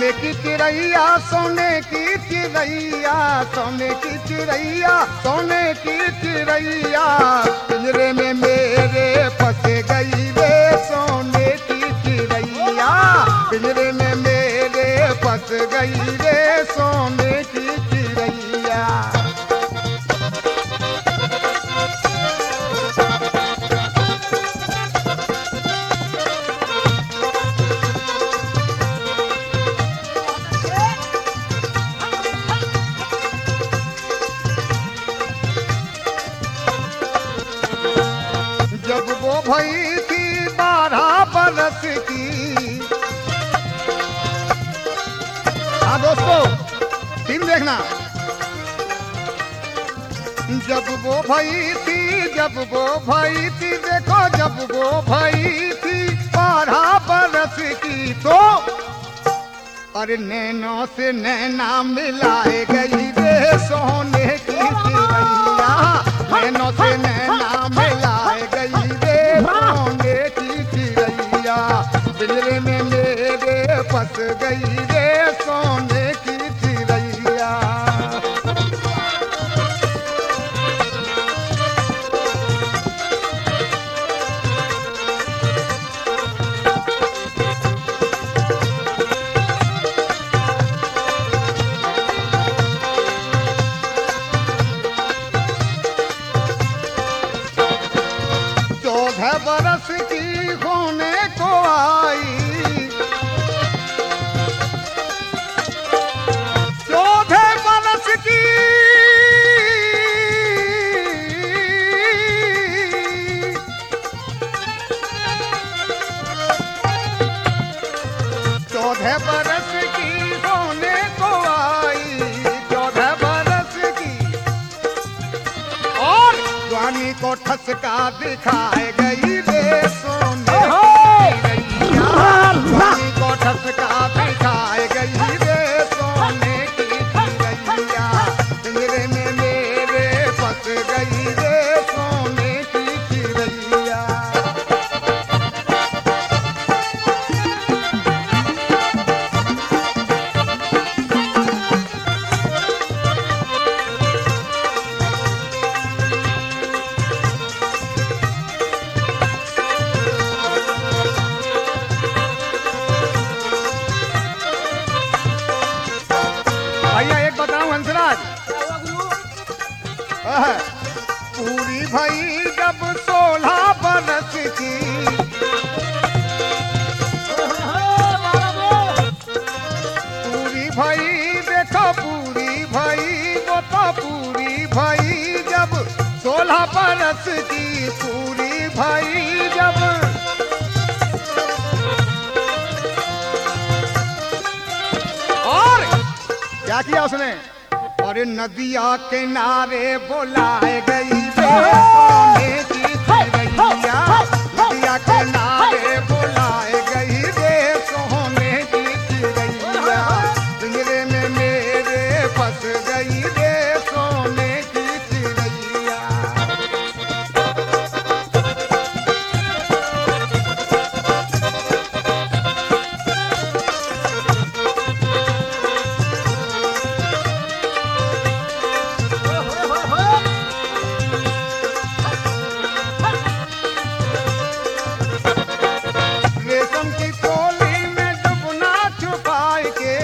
सोने की चिड़ैया, सोने की चिड़ैया, सोने की चिड़ैया, सोने की चिड़ैया, पिंजरे में मेरे फंस गई रे सोने की चिड़ैया, पिंजरे में मेरे फंस गई रे सोने की चिड़ैया। जब वो भई थी 12 बरस की। हाँ दोस्तों, फिल्म देखना। जब वो भई थी, जब वो भई थी, देखो जब वो भई थी 12 बरस की, तो अरे नैनों से नैना मिलाए गई रे सोने की चिड़ैया, नैनों से नैना मिलाए गई रे सोने की चिड़ैया, पिंजरे में मेरे फंस गई रे सोने की चिड़ैया। बरस की होने को आई, 14 बरस की, 14 बरस की होने को आई, 14 बरस की, और जवानी को ठसका दिखाए गई रे सोने की चिड़ैया, जवानी को ठसका दिखाए गई रे सोने की चिड़ैया, पिंजरे में मेरे फंस गई रे सोने की चिड़ैया। भैया एक बताऊं हंसराज, पूरी भई जब 16 बरस की, पूरी भई, देखो पूरी भई, वो तो पूरी भई जब 16 बरस की, पूरी भई जब, और क्या किया उसने, अरे नदिया किनारे बुलाए गई रे सोने की चिड़ैया, नदिया किनारे बुलाए गई रे सोने की चिड़ैया, पिंजरे में मेरे फंस गई रे सोने की चिड़ैया। रेशम की चोली में डुबना छुपाए के,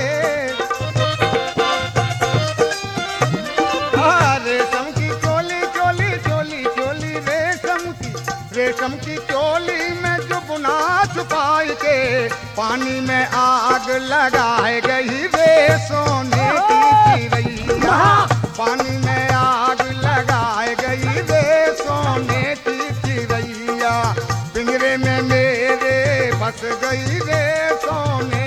रेशम की चोली, चोली चोली चोली, रेशम की चोली में डुबना छुपाए के, पानी में आग लगाए गई रे सोने की चिड़ैया, पानी में आग लगाए गई रे सोने की चिड़ैया, पिंजरे में मेरे फंस गई रे सोने